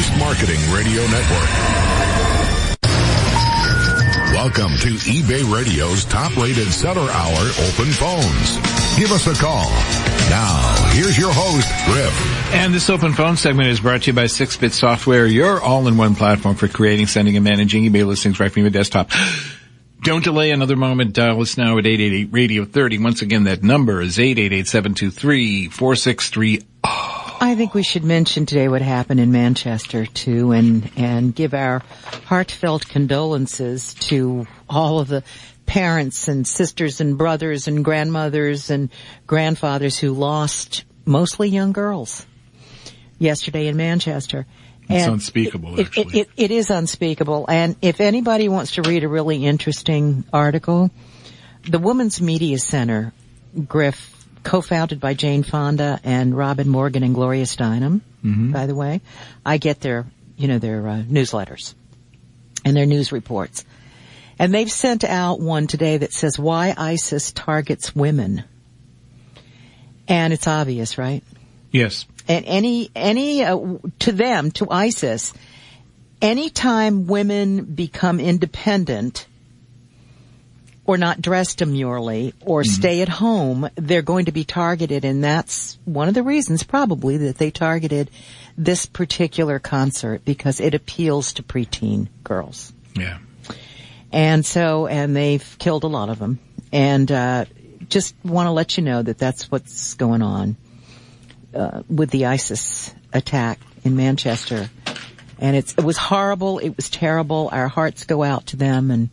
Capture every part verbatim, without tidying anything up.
Voice Marketing Radio Network. Welcome to eBay Radio's top-rated seller hour open phones. Give us a call. Now, here's your host, Griff. And this open phone segment is brought to you by six bit Software, your all-in-one platform for creating, sending, and managing eBay listings right from your desktop. Don't delay another moment. Dial us now at eight eight eight radio thirty. Once again, that number is eight eight eight, seven two three, four six three zero. I think we should mention today what happened in Manchester, too, and, and give our heartfelt condolences to all of the parents and sisters and brothers and grandmothers and grandfathers who lost mostly young girls yesterday in Manchester. It's and unspeakable, it, actually. It, it, it is unspeakable. And if anybody wants to read a really interesting article, the Women's Media Center, Griff, co-founded by Jane Fonda and Robin Morgan and Gloria Steinem, mm-hmm. by the way. I get their, you know, their uh, newsletters and their news reports. And they've sent out one today that says why ISIS targets women. And it's obvious, right? Yes. And any, any, uh, to them, to ISIS, anytime women become independent or not dress demurely or mm-hmm. stay at home, they're going to be targeted. And that's one of the reasons probably that they targeted this particular concert, because it appeals to preteen girls. Yeah. And so, and they've killed a lot of them. And, uh, just want to let you know that that's what's going on, uh, with the ISIS attack in Manchester. And it's, it was horrible. It was terrible. Our hearts go out to them, and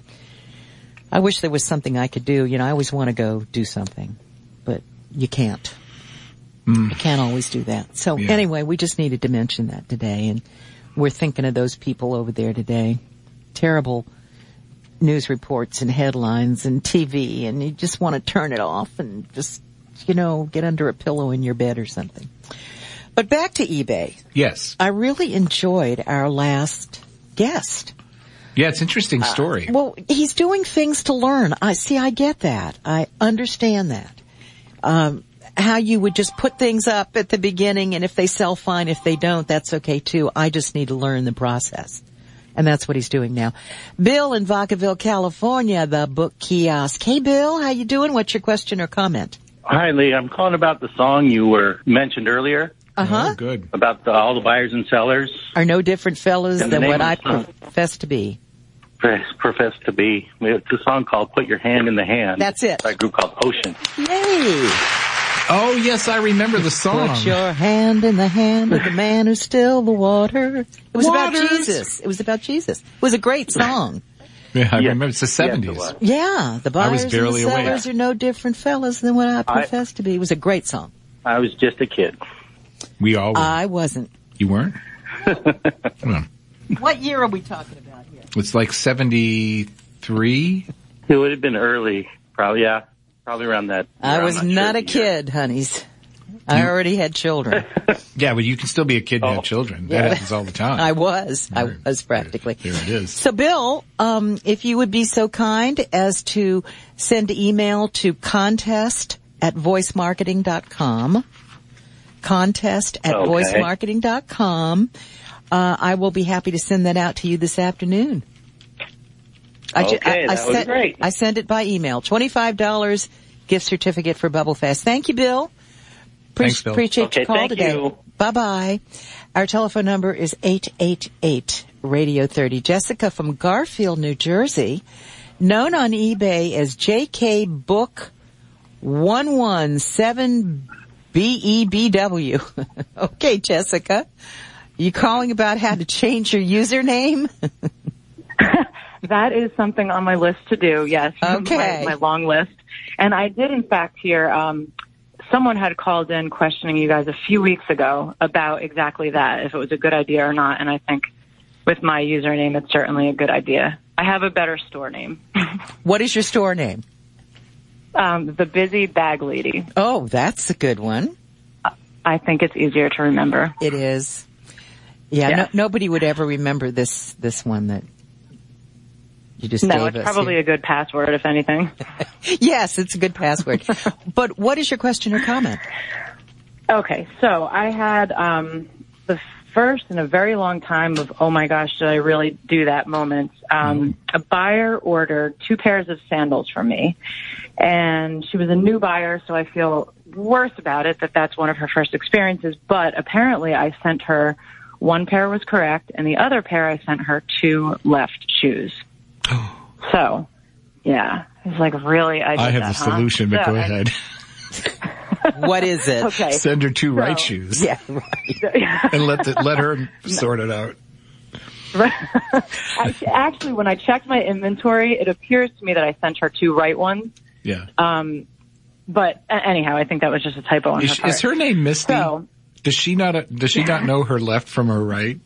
I wish there was something I could do. You know, I always want to go do something, but you can't. Mm. You can't always do that. So yeah. Anyway, we just needed to mention that today, and we're thinking of those people over there today. Terrible news reports and headlines and T V, and you just want to turn it off and just, you know, get under a pillow in your bed or something. But back to eBay. Yes. I really enjoyed our last guest. Yeah, it's an interesting story. Uh, well, he's doing things to learn. I see, I get that. I understand that. Um, how you would just put things up at the beginning, and if they sell, fine. If they don't, that's okay too. I just need to learn the process. And that's what he's doing now. Bill in Vacaville, California, the book kiosk. Hey, Bill, how you doing? What's your question or comment? Hi, Lee. I'm calling about the song you were mentioned earlier. Uh-huh. Oh, good. About the, all the buyers and sellers. Are no different fellas And than what I song, profess to be. Profess to be. It's a song called Put Your Hand in the Hand. That's it. By a group called Ocean. Yay! Oh, yes, I remember the song. Put your hand in the hand of the man who stilled the water. It was Waters. about Jesus. It was about Jesus. It was a great song. Yeah, I Yes. remember. It's the seventies. Yes, it was. Yeah, the buyers I was barely and the aware. sellers are no different fellas than what I profess I, to be. It was a great song. I was just a kid. We all were. I wasn't. You weren't? Come on. What year are we talking about here? It's like seventy-three. It would have been early. Probably, yeah. Probably around that. I was not, not sure a kid, honeys. I already had children. Yeah, but you can still be a kid and Oh. have children. Yeah. That happens all the time. I was. I There- was practically. There it is. So, Bill, um, if you would be so kind as to send an email to contest at voice marketing dot com, contest at Okay. voice marketing dot com, uh, I will be happy to send that out to you this afternoon. I ju- Okay, I, I that would be sent, great. I send it by email. twenty-five dollars gift certificate for Bubble Fest. Thank you, Bill. Pre- Thanks, Bill. Appreciate Okay, your call thank today. you. Bye-bye. Our telephone number is eight eight eight radio thirty. Jessica from Garfield, New Jersey, known on eBay as J K Book one one seven B E B W. Okay, Jessica. You calling about how to change your username? That is something on my list to do, yes. Okay. My, my long list. And I did, in fact, hear um, someone had called in questioning you guys a few weeks ago about exactly that, if it was a good idea or not. And I think with my username, it's certainly a good idea. I have a better store name. What is your store name? Um, the Busy Bag Lady. Oh, that's a good one. I think it's easier to remember. It is. Yeah, Yes. no, nobody would ever remember this this one that you just No, gave it's us. probably here. a good password, if anything. Yes, it's a good password. But what is your question or comment? Okay, so I had um, the first in a very long time of, oh my gosh, did I really do that moments. Um, a buyer ordered two pairs of sandals from me, and she was a new buyer, so I feel worse about it that that's one of her first experiences. But apparently I sent her one pair was correct, and the other pair I sent her two left shoes. So, yeah, it's like, really, I did I have that, the huh? solution, but So, go I- ahead. What is it? Okay. Send her two So- right shoes. Yeah, right. And let the, let her sort it out. Actually, actually, when I checked my inventory, it appears to me that I sent her two right ones. Yeah. Um, but uh, anyhow, I think that was just a typo on Is, her she- part. is her name Misty? So, Does she not, does she not know her left from her right?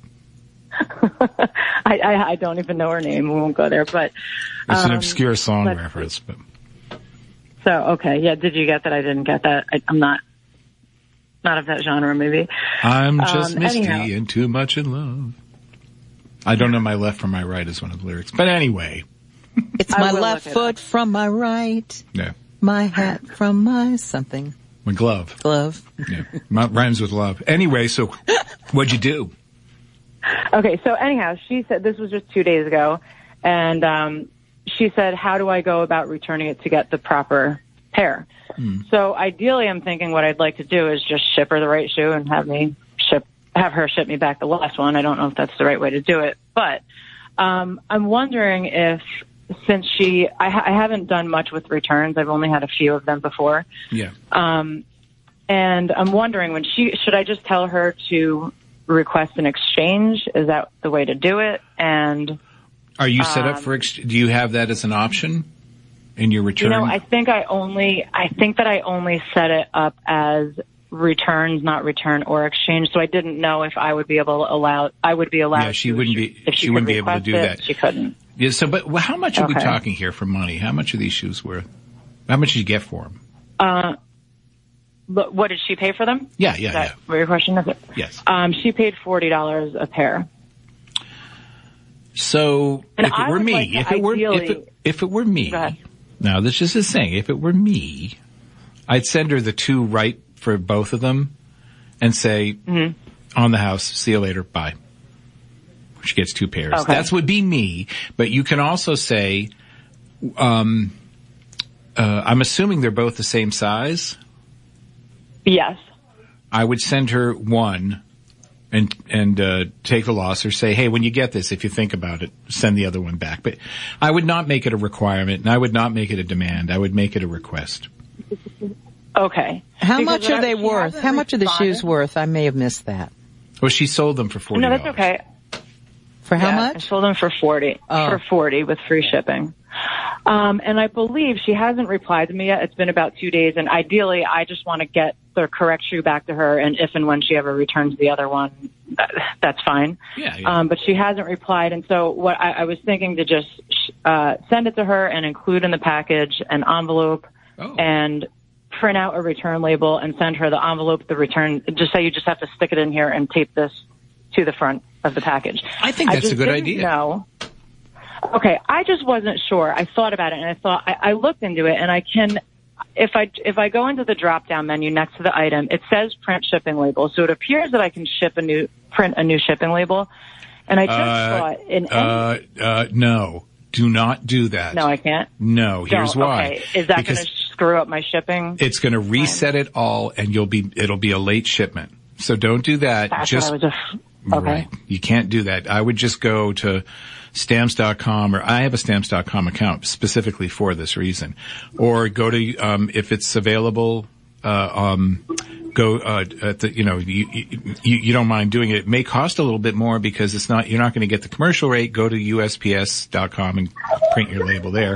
I, I, I don't even know her name. We won't go there. But It's an um, obscure song but- reference, but So, okay, yeah, did you get that? I didn't get that. I, I'm not, not of that genre, maybe. I'm just Um, misty anyhow. and too much in love. I don't know my left from my right is one of the lyrics. But anyway. It's I my will left look it foot up. from my right, Yeah. my hat from my something My glove. glove. Yeah. My, rhymes with love. Anyway, so what'd you do? Okay, so anyhow, she said, this was just two days ago, and um, she said, how do I go about returning it to get the proper pair? Hmm. So ideally, I'm thinking what I'd like to do is just ship her the right shoe and have me ship, have her ship me back the last one. I don't know if that's the right way to do it, but um, I'm wondering if, since she, I, ha- I haven't done much with returns. I've only had a few of them before. Yeah. Um, and I'm wondering when she, should I just tell her to request an exchange? Is that the way to do it? And Are you set up Um, for, ex- do you have that as an option in your you return? know, I think I only, I think that I only set it up as returns, not return or exchange. So I didn't know if I would be able to allow, I would be allowed. Yeah, she to, wouldn't be- if she could wouldn't be able to request do it, that. She couldn't. Yeah, so, but well, how much are we Okay. talking here for money? How much are these shoes worth? How much did you get for them? Uh, but what did she pay for them? Yeah, yeah, Is that yeah. what your question is? Yes. Um, she paid forty dollars a pair. So And if it I were would me, like to if it were, if ideally- it, if it were me, Go ahead. now this is just saying, if it were me, I'd send her the two right for both of them and say, Mm-hmm. on the house, see you later, bye. She gets two pairs. Okay. That would be me, but you can also say, um, uh, I'm assuming they're both the same size. Yes. I would send her one and, and, uh, take the loss, or say, hey, when you get this, if you think about it, send the other one back. But I would not make it a requirement, and I would not make it a demand. I would make it a request. Okay. How Because much are I- they she worth? hasn't How much are the responded. shoes worth? I may have missed that. Well, she sold them for forty No, dollars. that's okay. For how Yeah, I much? sold them for forty. Oh. For forty with free shipping. Um, and I believe she hasn't replied to me yet. It's been about two days, and ideally, I just want to get the correct shoe back to her. And if and when she ever returns the other one, that, that's fine. Yeah, yeah. Um, but she hasn't replied, and so what I, I was thinking to just uh, send it to her and include in the package an envelope Oh. and print out a return label and send her the envelope, the return. Just say you just have to stick it in here and tape this to the front of the package. I think that's just a good didn't idea. know. Okay, I just wasn't sure. I thought about it and I thought I, I looked into it, and I can, if I if I go into the drop down menu next to the item, it says print shipping label, so it appears that I can ship a new print a new shipping label. And I just Uh, thought in any, uh, uh, no, do not do that. no, I can't. No, here's Don't. why. Okay, is that Because going to screw up my shipping? it's going to reset it all, and you'll be it'll be a late shipment. So don't do that. That's just what I was just. Okay. right. You can't do that. I would just go to stamps dot com, or I have a stamps dot com account specifically for this reason, or go to um, if it's available. Uh, um, go uh, at the you know you, you you don't mind doing it. It may cost a little bit more because it's not you're not going to get the commercial rate. Go to U S P S dot com and print your label there.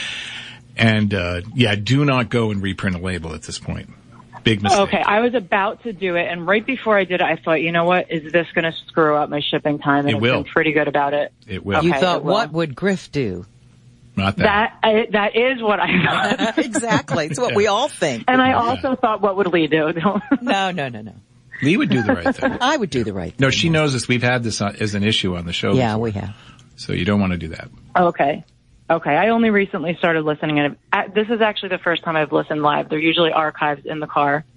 And uh, yeah, do not go and reprint a label at this point. Big mistake. Okay, I was about to do it, and right before I did it, I thought, you know what, is this going to screw up my shipping time? And It I've will. been pretty good about it. It will. Okay, You thought, it will. what would Griff do? Not that. That I, that is what I thought, Exactly. It's what we all think. and I also thought, what would Lee do? No, no, no, no. Lee would do the right thing. I would do the right No, thing. she knows this. We've had this on, as an issue on the show. Yeah, before. we have. So you don't want to do that. Okay. Okay, I only recently started listening, and uh, this is actually the first time I've listened live. They're usually archived in the car.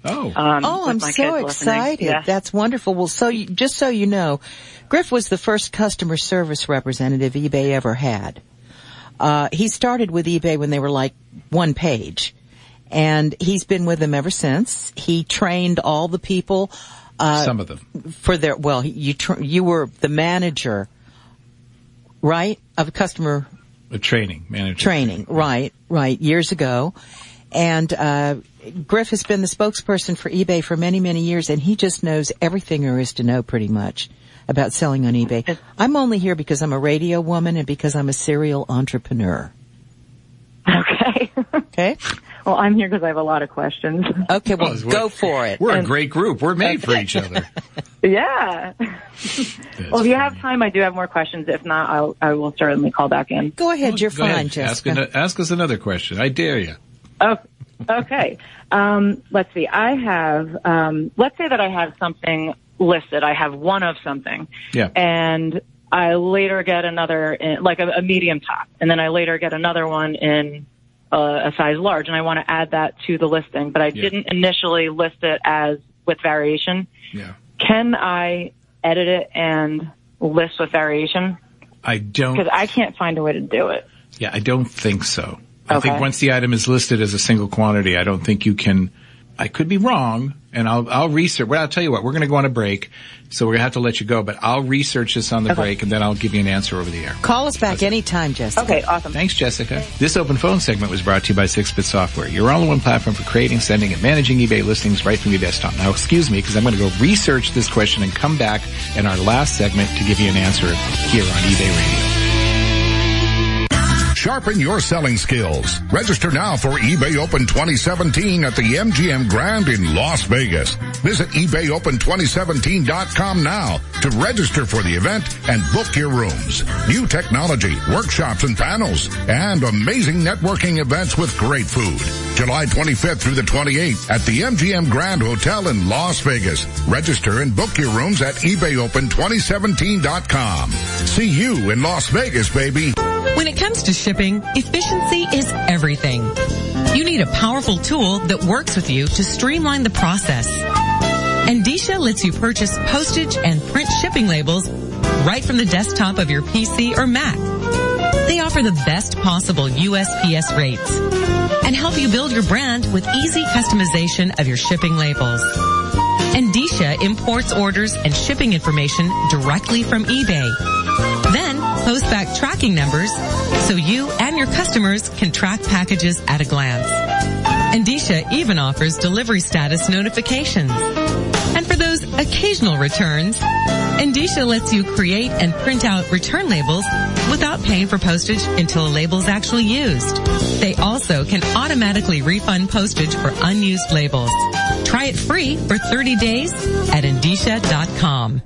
Oh, Um, oh, with I'm my so kids listening. excited. Yeah. That's wonderful. Well, so you, just so you know, Griff was the first customer service representative eBay ever had. Uh, he started with eBay when they were like one page. And he's been with them ever since. He trained all the people. Uh, some of them. For their, well, you, tr- you were the manager, right? Of customer A training manager. training, right, right, years ago. And, uh, Griff has been the spokesperson for eBay for many, many years, and he just knows everything there is to know pretty much about selling on eBay. I'm only here because I'm a radio woman and because I'm a serial entrepreneur. Okay. Okay? Well, I'm here because I have a lot of questions. Okay, well, Well, go for it. We're And- a great group. We're made for each other. Yeah. Well, if you have time, I do have more questions. If not, I'll, I will certainly call back in. Go ahead, you're Go fine, ahead. Jessica. Ask, an- ask us another question. I dare you. Oh, okay. Um, let's see. I have, um, let's say that I have something listed. I have one of something. Yeah. And I later get another, in, like a, a medium top. And then I later get another one in uh, a size large. And I want to add that to the listing. But I Yeah. didn't initially list it as with variation. Yeah. Can I edit it and list with variation? I don't. Because I can't find a way to do it. Yeah, I don't think so. I Okay. think once the item is listed as a single quantity, I don't think you can. I could be wrong, and I'll I'll research. Well, I'll tell you what. We're going to go on a break, so we're going to have to let you go. But I'll research this on the Okay. break, and then I'll give you an answer over the air. Call us back anytime, Jessica. Okay, awesome. Thanks, Jessica. This open phone segment was brought to you by six bit Software, your all-in-one platform for creating, sending, and managing eBay listings right from your desktop. Now, excuse me, because I'm going to go research this question and come back in our last segment to give you an answer here on eBay Radio. Sharpen your selling skills. Register now for eBay Open twenty seventeen at the M G M Grand in Las Vegas. Visit ebay open twenty seventeen dot com now to register for the event and book your rooms. New technology, workshops and panels, and amazing networking events with great food. July twenty-fifth through the twenty-eighth at the M G M Grand Hotel in Las Vegas. Register and book your rooms at ebay open twenty seventeen dot com. See you in Las Vegas, baby. When it comes to shipping, efficiency is everything. You need a powerful tool that works with you to streamline the process. Endicia lets you purchase postage and print shipping labels right from the desktop of your P C or Mac. They offer the best possible U S P S rates and help you build your brand with easy customization of your shipping labels. Endicia imports orders and shipping information directly from eBay. Then post back tracking numbers so you and your customers can track packages at a glance. Endicia even offers delivery status notifications. And for those occasional returns, Endicia lets you create and print out return labels without paying for postage until a label is actually used. They also can automatically refund postage for unused labels. Try it free for thirty days at endicia dot com.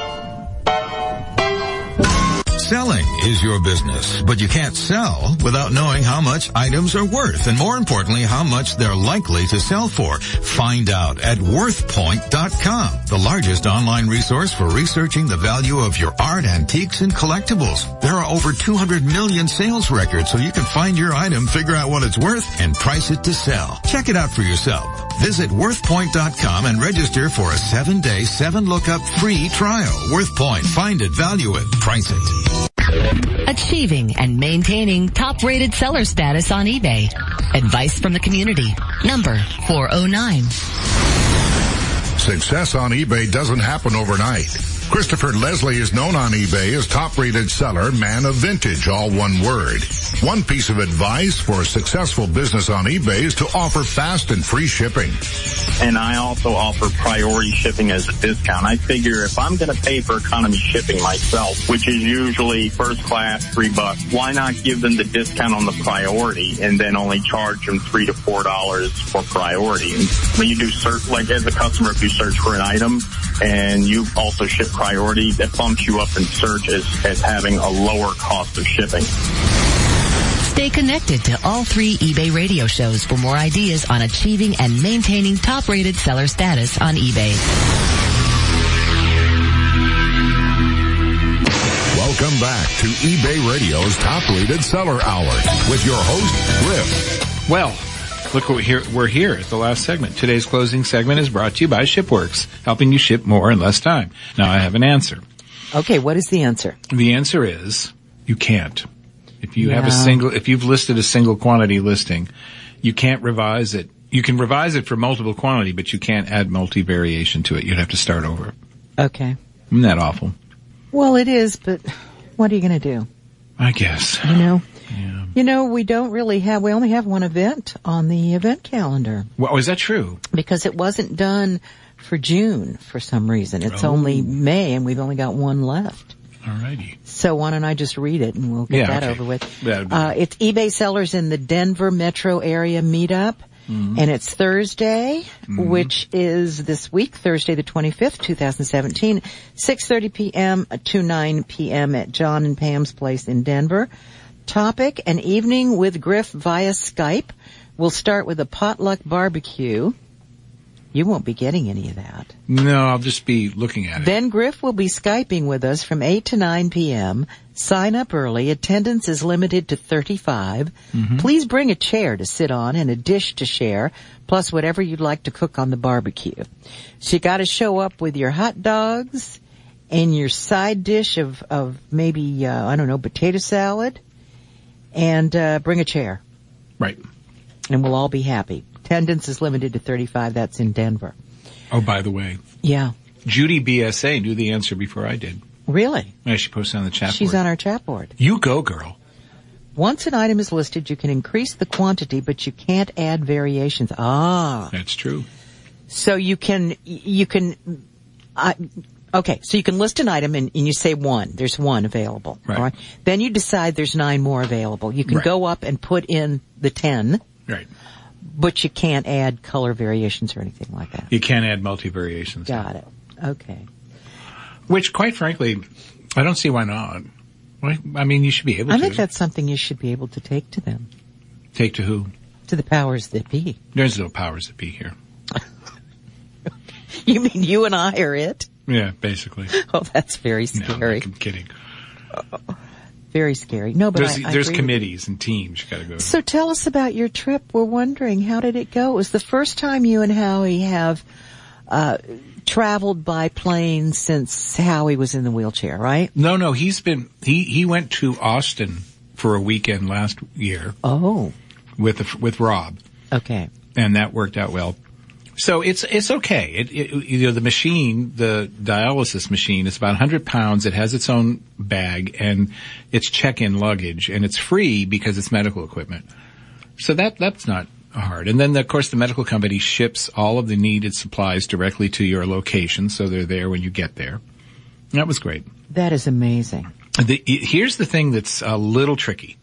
Selling is your business, but you can't sell without knowing how much items are worth, and more importantly, how much they're likely to sell for. Find out at worth point dot com, the largest online resource for researching the value of your art, antiques, and collectibles. There are over two hundred million sales records, so you can find your item, figure out what it's worth, and price it to sell. Check it out for yourself. Visit worth point dot com and register for a seven-day, seven-lookup free trial. WorthPoint. Find it, value it, price it. Achieving and maintaining top-rated seller status on eBay. Advice from the community. Number four oh nine. Success on eBay doesn't happen overnight. Christopher Leslie is known on eBay as top-rated seller, man of vintage, all one word. One piece of advice for a successful business on eBay is to offer fast and free shipping. And I also offer priority shipping as a discount. I figure if I'm going to pay for economy shipping myself, which is usually first class, three bucks, why not give them the discount on the priority and then only charge them three to four dollars for priority? And when you do search, like as a customer, if you search for an item and you also ship priority, that bumps you up in search as, as having a lower cost of shipping. Stay connected to all three eBay radio shows for more ideas on achieving and maintaining top-rated seller status on eBay. Welcome back to eBay Radio's top-rated seller hour with your host, Griff. Well, Look, we're here, we're here at the last segment. Today's closing segment is brought to you by ShipWorks, helping you ship more in less time. Now, I have an answer. Okay, what is the answer? The answer is you can't. If you Yeah. have a single, if you've listed a single quantity listing, you can't revise it. You can revise it for multiple quantity, but you can't add multi-variation to it. You'd have to start over. Okay. Isn't that awful? Well, it is, but what are you going to do? I guess. You know? Yeah. You know, we don't really have, we only have one event on the event calendar. Well, is that true? Because it wasn't done for June for some reason. It's Oh. only May and we've only got one left. Alrighty. So why don't I just read it and we'll get Yeah, that okay. over with. That'd be- Uh, it's eBay sellers in the Denver metro area meetup. Mm-hmm. And it's Thursday, which is this week, Thursday the twenty-fifth, twenty seventeen, six thirty p.m. to nine p.m. at John and Pam's place in Denver. Topic, an evening with Griff via Skype. We'll start with a potluck barbecue. You won't be getting any of that. No, I'll just be looking at it. Then Griff will be Skyping with us from eight to nine p.m. Sign up early. Attendance is limited to thirty-five. Mm-hmm. Please bring a chair to sit on and a dish to share, plus whatever you'd like to cook on the barbecue. So you gotta show up with your hot dogs and your side dish of, of maybe, uh, I don't know, potato salad, and uh, bring a chair. Right. And we'll all be happy. Attendance is limited to thirty-five. That's in Denver. Oh, by the way, Yeah. Judy B S A knew the answer before I did. Really? Yeah, she posted on the chat She's board. on our chat board. You go, girl. Once an item is listed, you can increase the quantity, but you can't add variations. Ah. That's true. So you can, you can, I, okay, so you can list an item and, and you say one. There's one available. Right. All right. Then you decide there's nine more available. You can Right. go up and put in the ten, Right. but you can't add color variations or anything like that. You can't add multi-variations. Got it. Okay. Which, quite frankly, I don't see why not. Why, I mean, you should be able I to. think that's something you should be able to take to them. Take to who? To the powers that be. There's no powers that be here. You mean you and I are it? Yeah, basically. Oh, that's very No, scary. I'm kidding. Very scary. No, but There's, I, I there's agree with committees and teams you gotta go to. So tell us about your trip. We're wondering, how did it go? It was the first time you and Howie have uh traveled by plane since Howie was in the wheelchair, right? No, no, he's been, he, he went to Austin for a weekend last year Oh, with, with Rob, okay. and that worked out well. So it's, it's okay. It, it, you know, the machine, the dialysis machine is about one hundred pounds. It has its own bag and it's check-in luggage, and it's free because it's medical equipment. So that, that's not hard. And then, of course, the medical company ships all of the needed supplies directly to your location, so they're there when you get there. That was great. That is amazing. The, here's the thing that's a little tricky.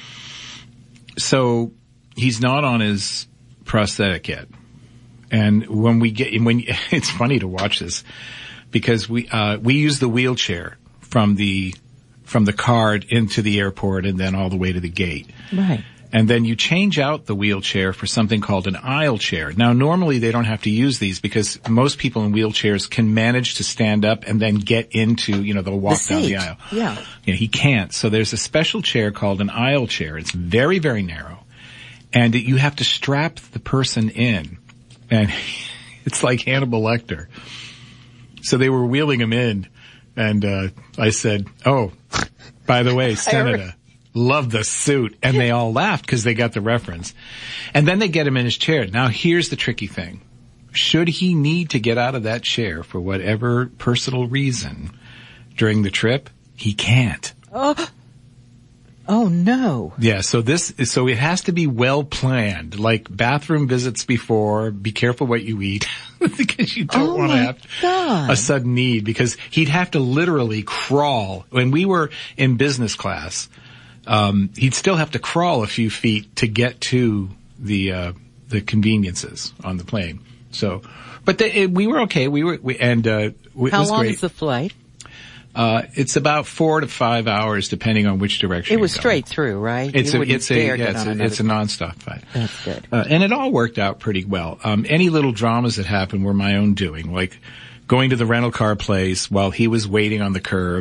So he's not on his prosthetic yet. And when we get, when, it's funny to watch this because we, uh, we use the wheelchair from the, from the card into the airport and then all the way to the gate. Right. And then you change out the wheelchair for something called an aisle chair. Now, normally they don't have to use these because most people in wheelchairs can manage to stand up and then get into, you know, they'll walk The down the seat. aisle. Yeah. You know, he can't. So there's a special chair called an aisle chair. It's very, very narrow. And you have to strap the person in. And it's like Hannibal Lecter. So they were wheeling him in. And uh I said, oh, by the way, Senator, love the suit. And they all laughed because they got the reference. And then they get him in his chair. Now here's the tricky thing. Should he need to get out of that chair for whatever personal reason during the trip, he can't. Oh, oh no. Yeah, so this, so it has to be well planned, like bathroom visits before, be careful what you eat, because you don't Oh want to my have God. a sudden need, because he'd have to literally crawl. When we were in business class, um, he'd still have to crawl a few feet to get to the, uh, the conveniences on the plane. So, but they, we were okay. We were, we, and, uh, it How was long great. is the flight? Uh, it's about four to five hours depending on which direction It was you're going. straight through, right? It's You a, wouldn't it's a, dare yeah, get it's on a, another- it's a nonstop flight. That's good. Uh, and it all worked out pretty well. Um, any little dramas that happened were my own doing, like going to the rental car place while he was waiting on the curb.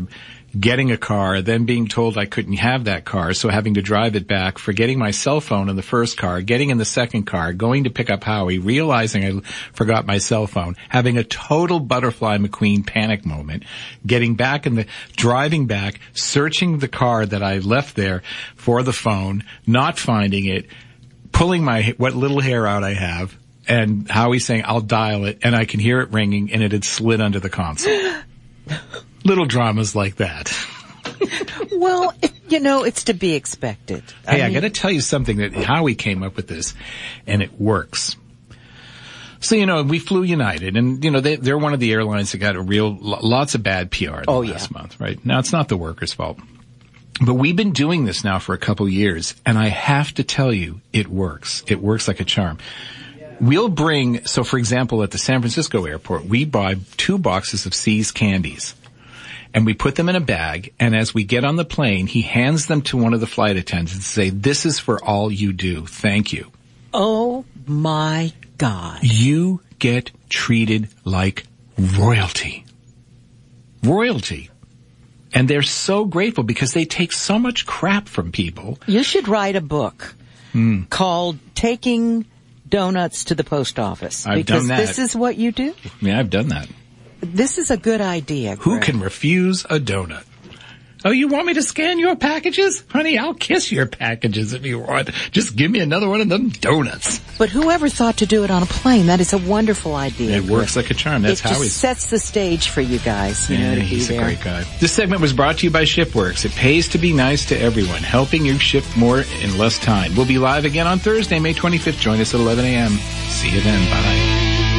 getting a car, then being told I couldn't have that car, so having to drive it back, forgetting my cell phone in the first car, getting in the second car, going to pick up Howie, realizing I forgot my cell phone, having a total Butterfly McQueen panic moment, getting back in the, driving back, searching the car that I left there for the phone, not finding it, pulling my, what little hair out I have, and Howie saying, I'll dial it, and I can hear it ringing, and it had slid under the console. Little dramas like that. Well, it, you know, it's to be expected. Hey, I, mean, I got to tell you something that Howie came up with this, and it works. So, you know, we flew United, and, you know, they, they're one of the airlines that got a real, lots of bad P R oh, last yeah. month, right? Now, it's not the workers' fault. But we've been doing this now for a couple years, and I have to tell you, it works. It works like a charm. We'll bring, so for example, at the San Francisco airport, we buy two boxes of See's candies. And we put them in a bag, and as we get on the plane, he hands them to one of the flight attendants and say, this is for all you do. Thank you. Oh my God. You get treated like royalty. Royalty. And they're so grateful because they take so much crap from people. You should write a book mm. called Taking Donuts to the Post Office. I've because done that. This is what you do. Yeah, I've done that. This is a good idea, Greg. Who can refuse a donut? Oh, you want me to scan your packages? Honey, I'll kiss your packages if you want. Just give me another one of them donuts. But whoever thought to do it on a plane? That is a wonderful idea. It works like a charm. That's it how just he's... sets the stage for you guys, you yeah, know, to he's be there. a great guy. This segment was brought to you by ShipWorks. It pays to be nice to everyone, helping you ship more in less time. We'll be live again on Thursday, May twenty-fifth. Join us at eleven a.m. See you then. Bye.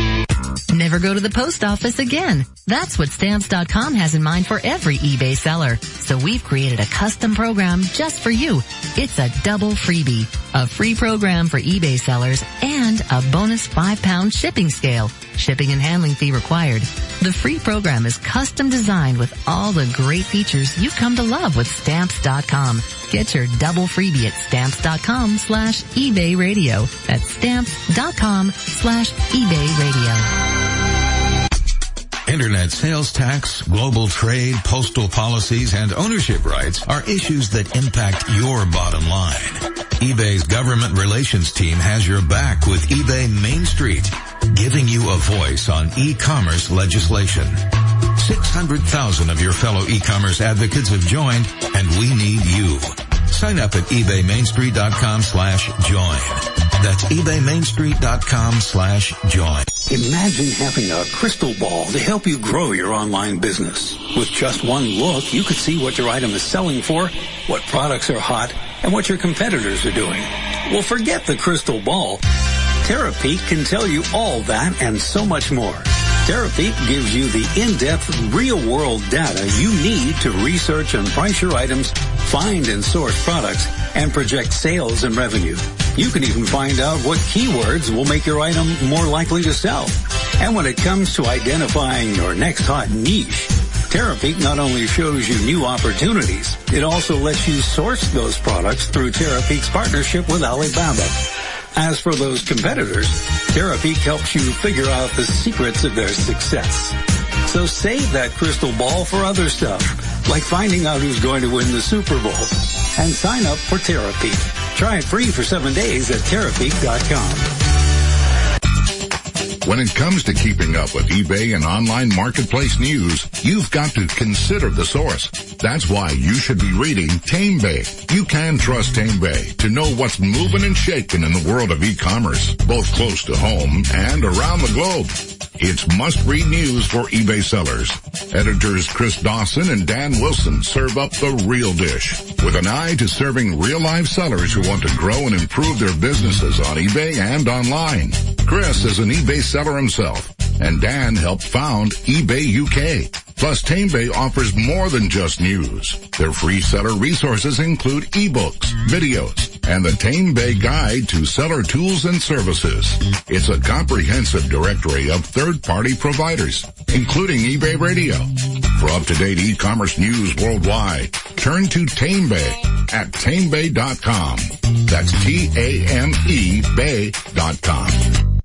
Never go to the post office again. That's what Stamps dot com has in mind for every eBay seller. So we've created a custom program just for you. It's a double freebie, a free program for eBay sellers and a bonus five pound shipping scale. Shipping and handling fee required. The free program is custom designed with all the great features you've come to love with Stamps dot com. Get your double freebie at Stamps dot com slash eBay radio. That's Stamps dot com slash eBay radio. Internet sales tax, global trade, postal policies, and ownership rights are issues that impact your bottom line. eBay's government relations team has your back with eBay Main Street, giving you a voice on e-commerce legislation. six hundred thousand of your fellow e-commerce advocates have joined, and we need you. Sign up at ebay main street dot com slash join. That's ebay main street dot com slash join. Imagine having a crystal ball to help you grow your online business. With just one look, you could see what your item is selling for, what products are hot, and what your competitors are doing. Well, forget the crystal ball. Terapeak can tell you all that and so much more. Terapeak gives you the in-depth, real-world data you need to research and price your items, find and source products, and project sales and revenue. You can even find out what keywords will make your item more likely to sell. And when it comes to identifying your next hot niche, Terapeak not only shows you new opportunities, it also lets you source those products through Terapeak's partnership with Alibaba. As for those competitors, Terapeak helps you figure out the secrets of their success. So save that crystal ball for other stuff, like finding out who's going to win the Super Bowl. And sign up for Terapeak. Try it free for seven days at Terapeak dot com. When it comes to keeping up with eBay and online marketplace news, you've got to consider the source. That's why you should be reading TameBay. You can trust TameBay to know what's moving and shaking in the world of e-commerce, both close to home and around the globe. It's must-read news for eBay sellers. Editors Chris Dawson and Dan Wilson serve up the real dish with an eye to serving real-life sellers who want to grow and improve their businesses on eBay and online. Chris is an eBay seller himself, and Dan helped found eBay U K. Plus, TameBay offers more than just news. Their free seller resources include ebooks, videos, and the TameBay Guide to Seller Tools and Services. It's a comprehensive directory of third-party providers, including eBay Radio. For up-to-date e-commerce news worldwide, turn to TameBay at Tame Bay dot com. That's T A M E Bay dot com.